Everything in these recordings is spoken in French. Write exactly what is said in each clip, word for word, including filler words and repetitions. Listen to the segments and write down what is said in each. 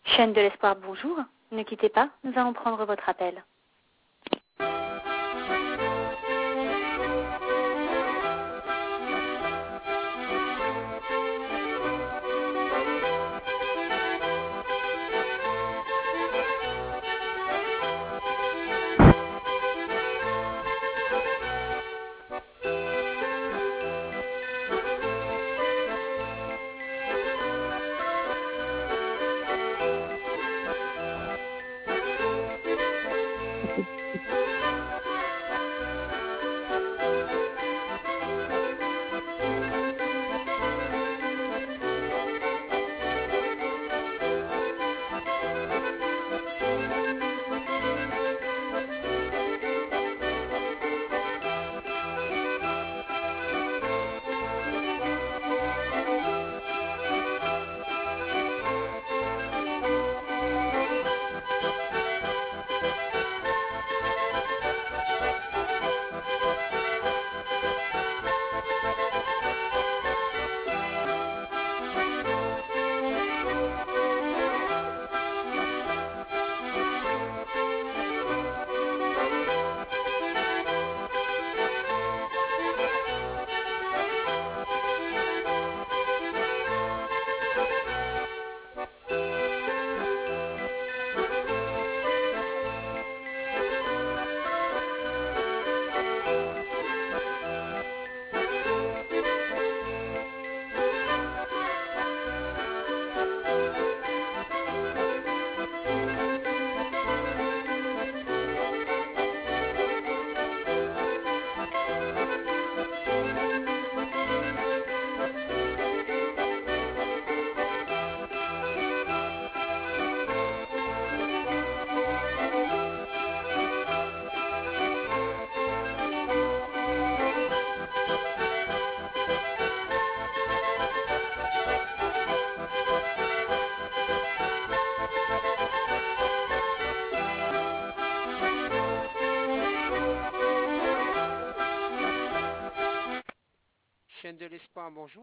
Chaîne de l'espoir, bonjour. Ne quittez pas, nous allons prendre votre appel. Chaîne de l'espoir, bonjour.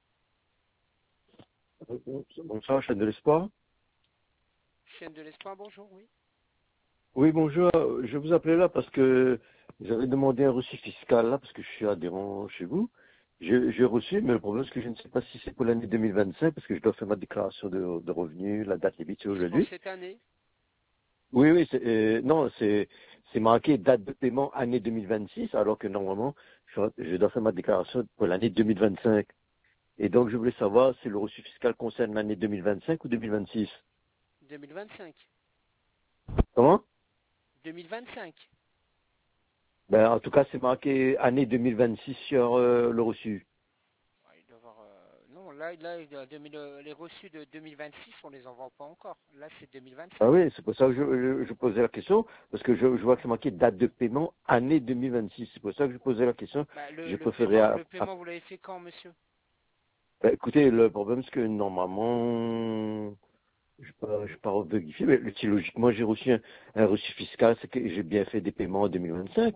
Bonsoir, chaîne de l'espoir. Chaîne de l'espoir, bonjour, oui. Oui, bonjour. Je vous appelais là parce que j'avais demandé un reçu fiscal là parce que je suis adhérent chez vous. J'ai j'ai reçu, mais le problème c'est que je ne sais pas si c'est pour l'année deux mille vingt-cinq parce que je dois faire ma déclaration de, de revenus, la date limite c'est C'est pour aujourd'hui. cette année. Oui, oui, c'est, euh, non, c'est c'est marqué date de paiement année deux mille vingt-six alors que normalement je, je dois faire ma déclaration pour l'année deux mille vingt-cinq. Et donc je voulais savoir si le reçu fiscal concerne l'année deux mille vingt-cinq ou deux mille vingt-six. deux mille vingt-cinq. Comment? deux mille vingt-cinq. Ben, en tout cas, c'est marqué année deux mille vingt-six sur euh, le reçu. Ouais, il doit avoir, euh, Non, là, là il doit- deux mille, euh, les reçus de deux mille vingt-six, on les envoie pas encore. Là, c'est deux mille Ah vingt-cinq. oui, c'est pour ça que je, je, je posais la question, parce que je, je vois que c'est marqué date de paiement année deux mille vingt-six. C'est pour ça que je posais la question. Bah, le, J'ai le préféré... paiement, À, le à- paiement, vous l'avez fait quand, monsieur? Ben, écoutez, le problème, c'est que normalement, je ne pas, je pas vérifier, mais si logiquement, j'ai reçu un, un reçu fiscal, c'est que j'ai bien fait des paiements en deux mille vingt-cinq.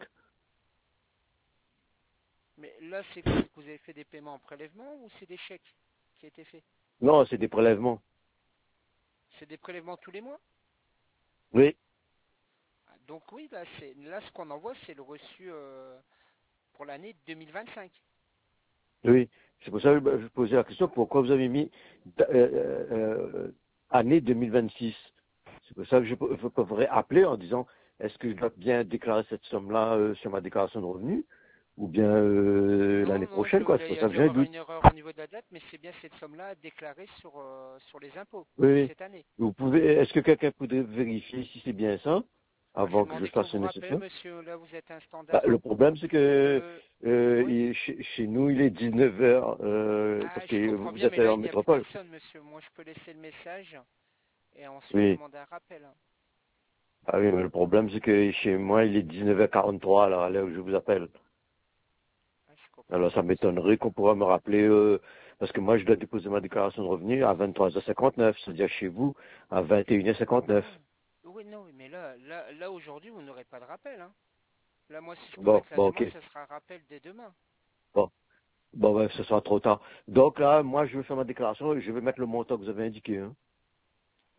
Mais là, c'est quoi? C'est que vous avez fait des paiements en prélèvement ou c'est des chèques qui ont été faits? Non, c'est des prélèvements. C'est des prélèvements tous les mois? Oui, Ah, donc oui, là, c'est, là, ce qu'on envoie, c'est le reçu euh, pour l'année deux mille vingt-cinq. oui. C'est pour ça que je, je posais la question, pourquoi vous avez mis euh, euh, euh, année deux mille vingt-six. C'est pour ça que je, je pourrais appeler en disant, est-ce que je dois bien déclarer cette somme-là euh, sur ma déclaration de revenus ou bien euh, Non, l'année non, je, prochaine, quoi. C'est là, il pour y a ça que dû j'ai un avoir doute. une erreur au niveau de la date, mais c'est bien cette somme-là à déclarer sur, euh, sur les impôts Oui, de oui. cette année. Vous pouvez, est-ce que quelqu'un pourrait vérifier si c'est bien ça Bah, je vais avant que je demander qu'on fasse vous le rappelle, nécessaire? monsieur. Là, vous êtes un Bah, standard. le problème, c'est que Euh, euh, oui. il- chez, chez nous, il est dix-neuf heures, euh, Ah, parce je que comprends vous bien, êtes mais là, en il n'y a plus métropole. personne, monsieur. Moi, je peux laisser le message et ensuite Oui. demander un rappel. Ah oui, mais le problème, c'est que chez moi, il est dix-neuf heures quarante-trois, alors à l'heure où je vous appelle. Ah, je comprends Alors, bien, ça monsieur. m'étonnerait qu'on pourra me rappeler, euh, parce que moi, je dois déposer ma déclaration de revenus à vingt-trois heures cinquante-neuf, c'est-à-dire chez vous à vingt et une heures cinquante-neuf. Ah, oui, non, mais là, là, là aujourd'hui, vous n'aurez pas de rappel, hein. Là, moi, si je peux Bon, mettre la bon, ok. demande, ça sera un rappel dès demain. Bon, bon, ben, ce sera trop tard. Donc là, moi, je vais faire ma déclaration et je vais mettre le montant que vous avez indiqué. Hein.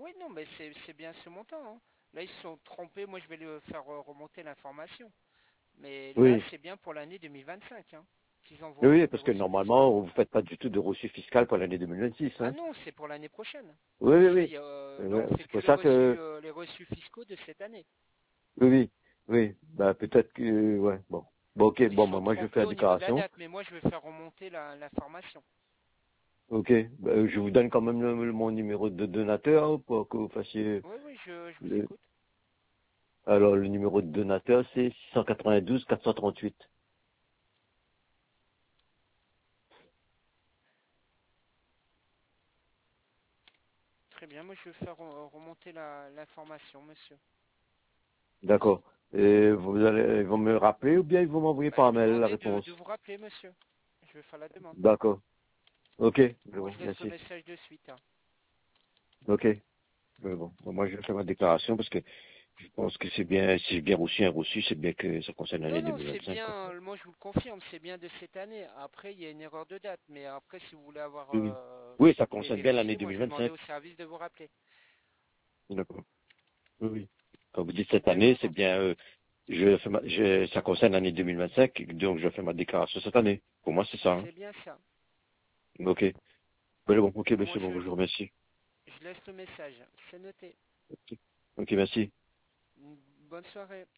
Oui, non, mais c'est c'est bien ce montant, hein. Là, ils se sont trompés. Moi, je vais le faire euh, remonter l'information. Mais là, Oui, c'est bien pour l'année deux mille vingt-cinq, hein, qu'ils envoient oui, les parce que reçus fiscaux. normalement, vous ne faites pas du tout de reçu fiscal pour l'année deux mille vingt-six, Ah hein. non, c'est pour l'année prochaine. Oui, oui, Ça oui. y est, euh, là, on Euh, fait C'est que pour les ça que, reçus, euh, les reçus fiscaux de cette année. oui, oui, oui. Bah, peut-être que, ouais, bon. Bon, ok, Ils bon, sont bah, moi, je fais trompés la au niveau de la déclaration. date, mais moi, je vais faire remonter la- l'information. Ok, bah, je vous donne quand même le- le- mon numéro de donateur pour que vous fassiez Oui, oui, je, je vous le, écoute. alors, le numéro de donateur, c'est six cent quatre-vingt-douze quatre cent trente-huit. Très bien, moi, je vais faire euh, remonter la- l'information, monsieur. D'accord. Et vous allez, ils vont me rappeler ou bien ils vont m'envoyer Bah, je par vais mail la demander de, réponse? de vous rappeler, monsieur. Je vais faire la demande. D'accord. Ok, c'est Moi, bon, je laisse le merci. message de suite, hein. Ok. Mais bon, bon, moi je vais faire ma déclaration parce que je pense que c'est bien, si j'ai bien reçu un reçu, c'est bien que ça concerne Non, l'année non, c'est deux mille vingt-cinq, quoi. bien, euh, moi je vous le confirme, c'est bien de cette année. Après, il y a une erreur de date, mais après, si vous voulez avoir Oui, oui. euh, Oui, ça les concerne bien l'année vérifier, moi je vais demander deux mille vingt-cinq. au service de vous rappeler. D'accord. Oui, oui. Quand vous dites cette année, c'est D'accord? bien, euh, je fais ma, je, ça concerne l'année deux mille vingt-cinq, donc je fais ma déclaration cette année. Pour moi, c'est ça, hein. C'est bien ça. Ok. Ben, bon, ok, Moi monsieur, je, bon, je vous remercie. je laisse le message. C'est noté. Ok, ok, merci. Bonne soirée.